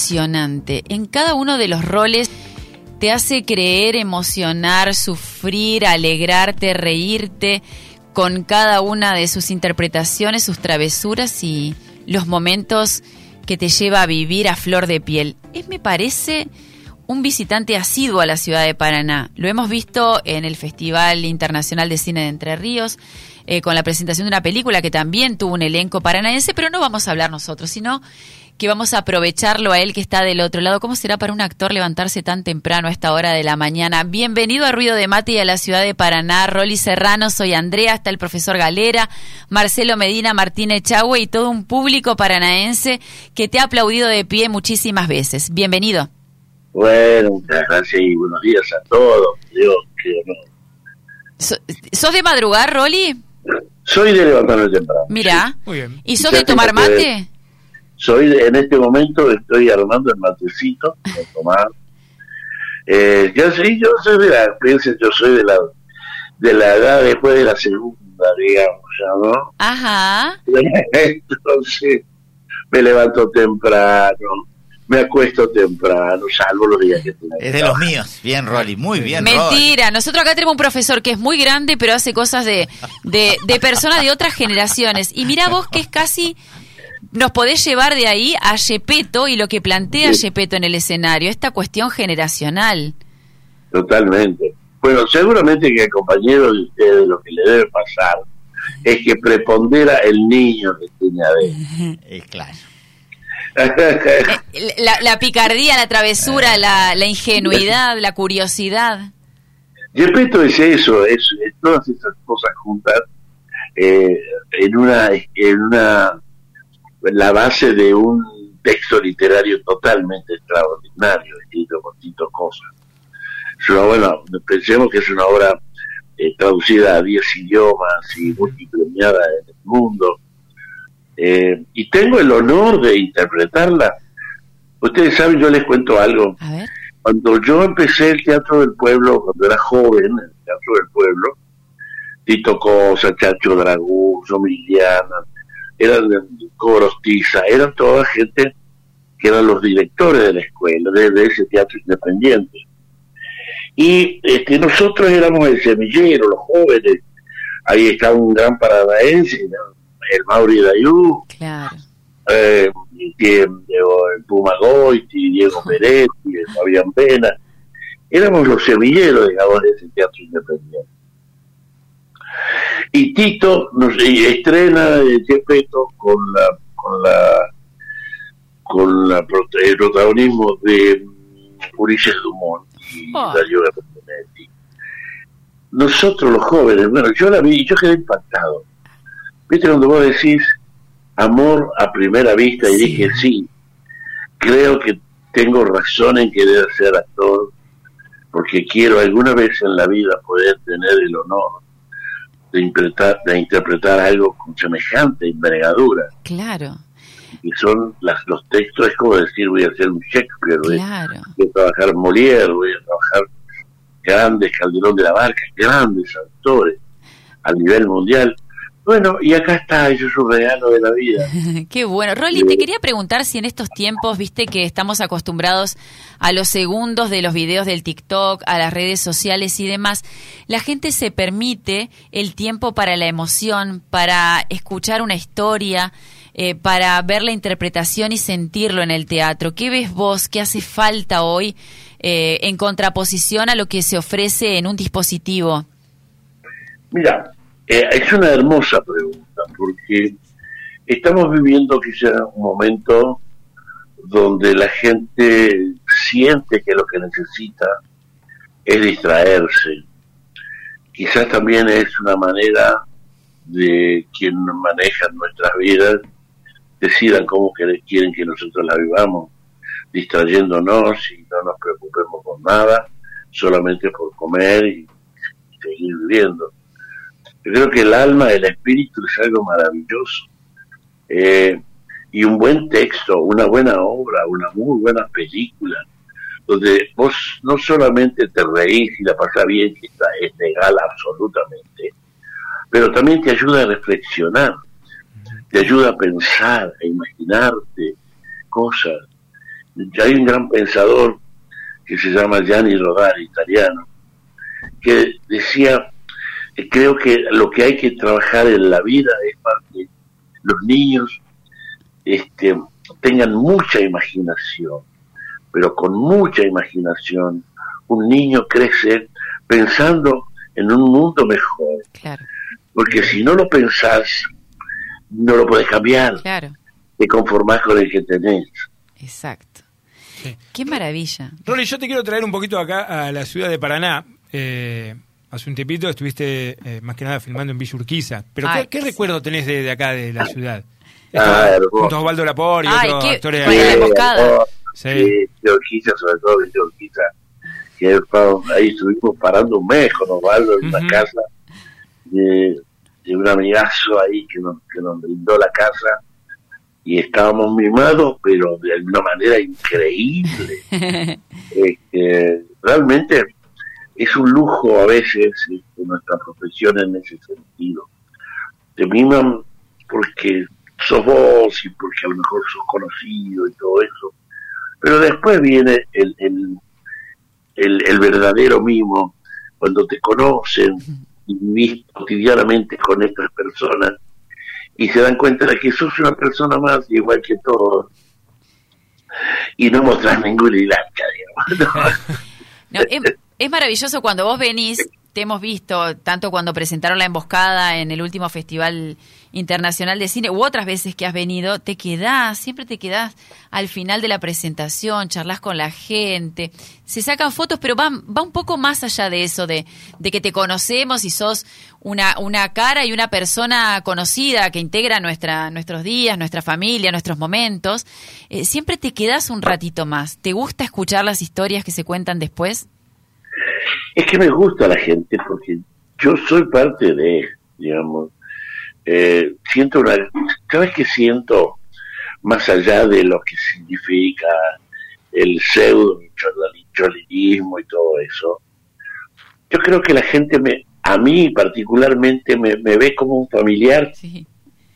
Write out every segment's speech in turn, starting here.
emocionante. En cada uno de los roles te hace creer, emocionar, sufrir, alegrarte, reírte con cada una de sus interpretaciones, sus travesuras y los momentos que te lleva a vivir a flor de piel. Me parece un visitante asiduo a la ciudad de Paraná. Lo hemos visto en el Festival Internacional de Cine de Entre Ríos, con la presentación de una película que también tuvo un elenco paranaense, pero no vamos a hablar nosotros, sino que vamos a aprovecharlo a él que está del otro lado. ¿Cómo será para un actor levantarse tan temprano a esta hora de la mañana? Bienvenido a Ruido de Mate y a la ciudad de Paraná. Rolly Serrano, soy Andrea, está el profesor Galera, Marcelo Medina, Martín Echagüe y todo un público paranaense que te ha aplaudido de pie muchísimas veces. Bienvenido. Bueno, muchas gracias y buenos días a todos. Dios, qué honor. ¿Sos de madrugar, Rolly? Soy de levantarme temprano. Mirá. Muy bien. ¿Y sos de tomar mate? En este momento estoy armando el matecito para tomar. Yo soy de la edad después de la segunda, digamos, ya, ¿no? Ajá. Entonces me levanto temprano, me acuesto temprano, salvo los días que tengo. Es de los míos. Bien, Rolly. Muy bien, Mentira. Rolly. Nosotros acá tenemos un profesor que es muy grande, pero hace cosas de personas de otras generaciones. Y mira vos que es casi... Nos podés llevar de ahí a Gepetto y lo que plantea Gepetto en el escenario, esta cuestión generacional. Totalmente. Bueno, seguramente que al compañero de ustedes lo que le debe pasar es que prepondera el niño que tiene adentro. Claro. La picardía, la travesura, la ingenuidad, la curiosidad. Gepetto es eso, es todas esas cosas juntas en la base de un texto literario totalmente extraordinario, escrito por Tito Cosa. Pensemos que es una obra traducida a 10 idiomas y multipremiada en el mundo. Y tengo el honor de interpretarla. Ustedes saben, yo les cuento algo. A ver. Cuando yo empecé el Teatro del Pueblo, cuando era joven, el Teatro del Pueblo, Tito Cosa, Chacho Dragún, Somiliana, eran Corostiza, eran toda gente que eran los directores de la escuela, de ese teatro independiente. Y nosotros éramos el semillero, los jóvenes. Ahí estaba un gran paranaense, el Mauri Dayú, claro. El Puma Goiti, Diego Peretti, el Fabián Pena. Éramos los semilleros, digamos, de ese teatro independiente. Y Tito nos estrena Gepetto con el protagonismo de Ulises Dumont y Darío Bertonetti. Nosotros los jóvenes, bueno, yo la vi y yo quedé impactado. ¿Viste cuando vos decís amor a primera vista? Y dije, sí, creo que tengo razón en querer ser actor, porque quiero alguna vez en la vida poder tener el honor de interpretar algo con semejante envergadura. Claro. Y son los textos, es como decir, voy a hacer un Shakespeare, claro. Voy a trabajar Molière, voy a trabajar grandes, Calderón de la Barca, grandes autores a nivel mundial. Bueno, y acá está, eso es un regalo de la vida. Qué bueno. Rolly, te quería preguntar si en estos tiempos, viste que estamos acostumbrados a los segundos de los videos del TikTok, a las redes sociales y demás, la gente se permite el tiempo para la emoción, para escuchar una historia, para ver la interpretación y sentirlo en el teatro. ¿Qué ves vos? ¿Qué hace falta hoy en contraposición a lo que se ofrece en un dispositivo? Mira, es una hermosa pregunta, porque estamos viviendo quizá un momento donde la gente siente que lo que necesita es distraerse. Quizás también es una manera de quien maneja nuestras vidas decidan cómo quieren que nosotros la vivamos, distrayéndonos y no nos preocupemos por nada, solamente por comer y seguir viviendo. Yo creo que el alma, el espíritu es algo maravilloso. Y un buen texto, una buena obra, una muy buena película, donde vos no solamente te reís y la pasás bien, que es legal absolutamente, pero también te ayuda a reflexionar, te ayuda a pensar, a imaginarte cosas. Hay un gran pensador que se llama Gianni Rodari, italiano, que decía, creo que lo que hay que trabajar en la vida es para que los niños tengan mucha imaginación, pero con mucha imaginación un niño crece pensando en un mundo mejor. Claro. Porque si no lo pensás, no lo podés cambiar. Claro. Te conformás con el que tenés. Exacto. Sí. Qué maravilla. Rolly, yo te quiero traer un poquito acá a la ciudad de Paraná. Hace un tiempito estuviste más que nada filmando en Villa Urquiza. Pero ¿qué recuerdo tenés de acá, de la ciudad? Junto a Osvaldo Lapor y otros actores. Con la emboscada. Sí, de Urquiza, sobre todo de Urquiza. Que ahí estuvimos parando un mes con Osvaldo en una casa de un amigazo ahí que nos brindó la casa. Y estábamos mimados, pero de una manera increíble. Realmente es un lujo a veces nuestra profesión en ese sentido. Te miman porque sos vos y porque a lo mejor sos conocido y todo eso. Pero después viene el verdadero mimo, cuando te conocen y vivís cotidianamente con estas personas y se dan cuenta de que sos una persona más igual que todos y no mostrás ninguna hilacha, digamos. No, es maravilloso cuando vos venís, te hemos visto tanto cuando presentaron La Emboscada en el último Festival Internacional de Cine u otras veces que has venido, siempre te quedás al final de la presentación, charlas con la gente, se sacan fotos, pero va un poco más allá de eso, de que te conocemos y sos una cara y una persona conocida que integra nuestros días, nuestra familia, nuestros momentos. Siempre te quedás un ratito más. ¿Te gusta escuchar las historias que se cuentan después? Es que me gusta la gente porque yo soy parte de, digamos, siento ¿sabes qué siento? Más allá de lo que significa el pseudo-cholinismo y todo eso, yo creo que la gente a mí particularmente me ve como un familiar. Sí.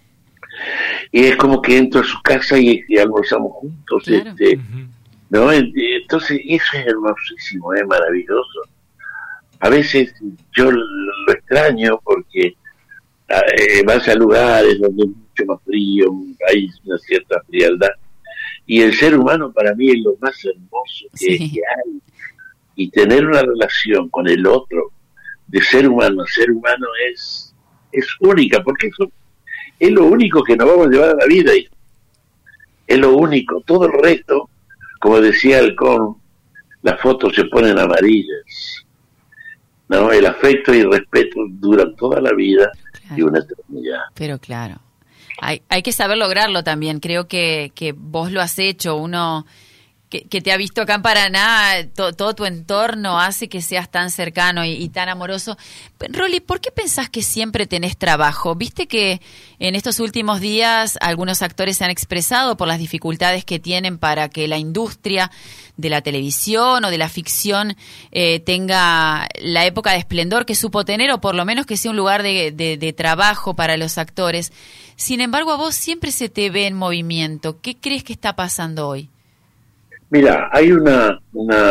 Y es como que entro a su casa y almorzamos juntos. Claro. ¿No? Entonces eso es hermosísimo, es maravilloso. A veces yo lo extraño porque vas a lugares donde es mucho más frío, hay una cierta frialdad, y el ser humano para mí es lo más hermoso que hay, y tener una relación con el otro de ser humano a ser humano es única, porque eso es lo único que nos vamos a llevar a la vida, y es lo único. Todo el resto, como decía Halcón, las fotos se ponen amarillas, ¿no? El afecto y el respeto duran toda la vida, claro, y una eternidad. Pero claro, hay que saber lograrlo también. Creo que vos lo has hecho. Uno que te ha visto acá en Paraná, todo tu entorno hace que seas tan cercano y tan amoroso. Rolly, ¿por qué pensás que siempre tenés trabajo? Viste que en estos últimos días algunos actores se han expresado por las dificultades que tienen para que la industria de la televisión o de la ficción tenga la época de esplendor que supo tener, o por lo menos que sea un lugar de trabajo para los actores. Sin embargo, a vos siempre se te ve en movimiento. ¿Qué crees que está pasando hoy? Mira, hay a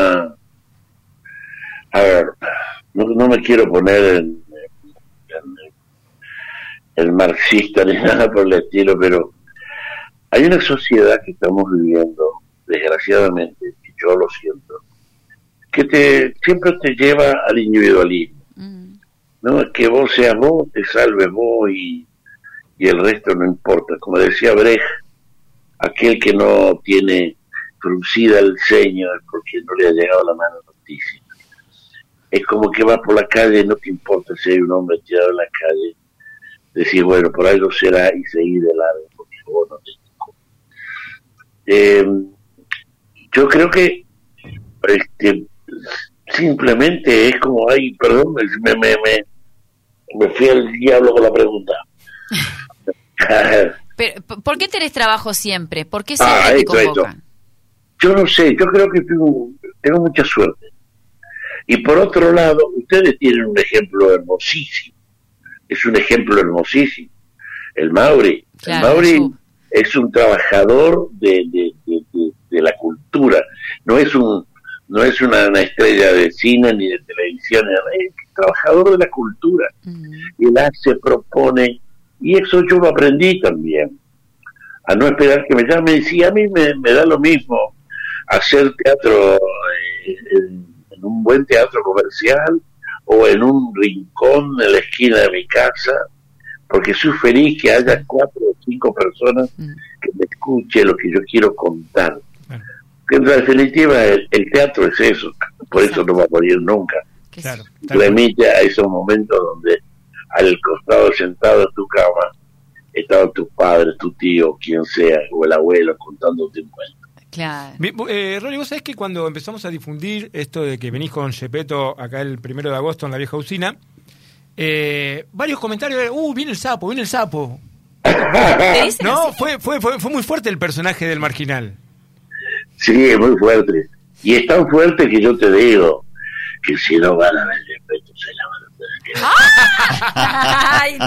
ver, no me quiero poner el marxista ni nada por el estilo, pero hay una sociedad que estamos viviendo, desgraciadamente, y yo lo siento, que siempre te lleva al individualismo, ¿no? Que vos seas vos, te salves vos y el resto no importa. Como decía Brecht, aquel que no tiene fruncida el ceño es porque no le ha llegado la mano noticia. Es como que vas por la calle, no te importa si hay un hombre tirado en la calle, decís, bueno, por algo será, y seguir de largo, porque vos no te yo creo que simplemente es como, ay, perdón, me fui al diablo con la pregunta. Pero, ¿por qué tenés trabajo siempre? ¿Por qué siempre te convocan? Yo no sé, yo creo que tengo mucha suerte. Y por otro lado, ustedes tienen un ejemplo hermosísimo. Es un ejemplo hermosísimo. El Mauri. Claro, el Mauri es un trabajador de la cultura cultura. No es una estrella de cine ni de televisión, es trabajador de la cultura. Y él se propone, y eso yo lo aprendí también, a no esperar que me llamen. Y a mí me da lo mismo hacer teatro en un buen teatro comercial o en un rincón en la esquina de mi casa, porque soy feliz que haya 4 o 5 personas que me escuchen lo que yo quiero contar. Que en definitiva el teatro es eso, por eso no va a morir nunca. Claro, remite a esos momentos donde al costado sentado en tu cama estaban tus padres, tu tío, quien sea, o el abuelo contándote un cuento. Claro. Rolly, vos sabés que cuando empezamos a difundir esto de que venís con Gepetto acá el 1 de agosto en la vieja usina, varios comentarios de, viene el sapo. No, fue muy fuerte el personaje del Marginal. Sí, es muy fuerte. Y es tan fuerte que yo te digo que si no van a ver Gepetto se la van a ¡ay,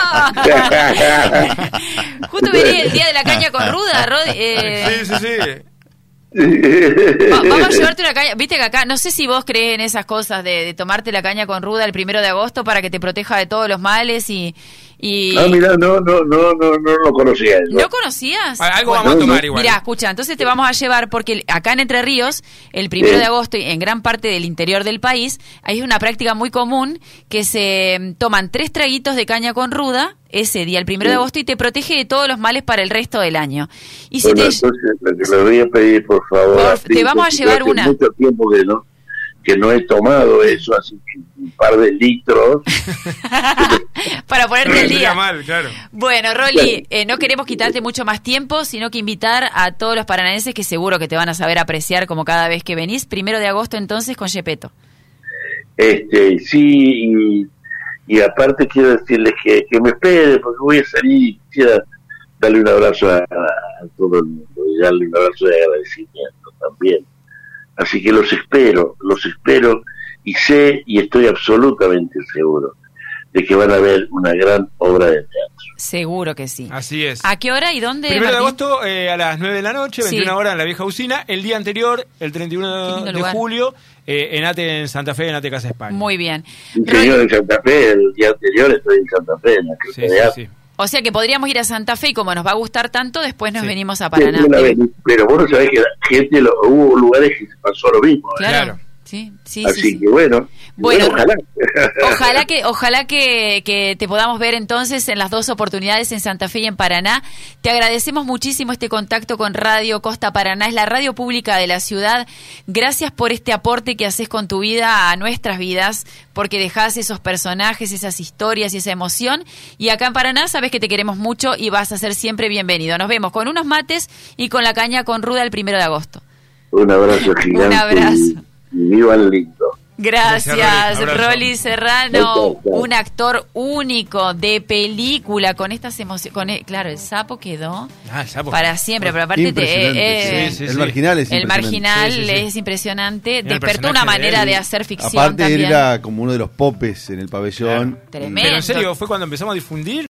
no! Justo venía el día de la caña con ruda, Sí. Vamos a llevarte una caña. Viste que acá, no sé si vos crees en esas cosas de tomarte la caña con ruda el 1 de agosto para que te proteja de todos los males y... Ah, mira, no lo conocía. ¿No conocías? Algo vamos a tomar igual. Mirá, escucha, entonces te vamos a llevar, porque acá en Entre Ríos, el 1 de agosto, en gran parte del interior del país, hay una práctica muy común que se toman 3 traguitos de caña con ruda ese día, el 1 de agosto, y te protege de todos los males para el resto del año. Y si entonces, lo que le voy a pedir, por favor, te vamos a llevar una. Hace mucho tiempo que no he tomado eso, así que un par de litros para ponerte al día. Mal, claro. Bueno, Rolly, no queremos quitarte mucho más tiempo, sino que invitar a todos los paranaenses que seguro que te van a saber apreciar como cada vez que venís. 1 de agosto entonces con Gepetto. Sí, y aparte quiero decirles que me espere, porque voy a salir y quisiera darle un abrazo a todo el mundo y darle un abrazo de agradecimiento también. Así que los espero y sé y estoy absolutamente seguro de que van a ver una gran obra de teatro. Seguro que sí. Así es. ¿A qué hora y dónde? 1 de agosto a las 9 de la noche, 21 horas en la vieja usina. El día anterior, el 31 de julio, en Santa Fe, en ATE Casa España. Muy bien. Señor, en Santa Fe, el día anterior estoy en Santa Fe, en la sí. O sea que podríamos ir a Santa Fe y como nos va a gustar tanto, después nos venimos a Paraná. Pero vos no sabés que hubo lugares que se pasó lo mismo. Claro. Sí. Así que bueno, ojalá que te podamos ver entonces en las 2 oportunidades en Santa Fe y en Paraná. Te agradecemos muchísimo este contacto con Radio Costa Paraná, es la radio pública de la ciudad. Gracias por este aporte que haces con tu vida a nuestras vidas, porque dejás esos personajes, esas historias y esa emoción. Y acá en Paraná sabes que te queremos mucho y vas a ser siempre bienvenido. Nos vemos con unos mates y con la caña con ruda el 1 de agosto. Un abrazo gigante. Un abrazo. Y vivan lindo. Gracias, Rolly Serrano, un actor único de película con estas emociones. Claro, el sapo quedó para siempre, pero aparte el Marginal es impresionante. El Marginal es impresionante. Despertó una manera de hacer ficción. Aparte también. Era como uno de los popes en el pabellón. Tremendo. Pero en serio, fue cuando empezamos a difundir.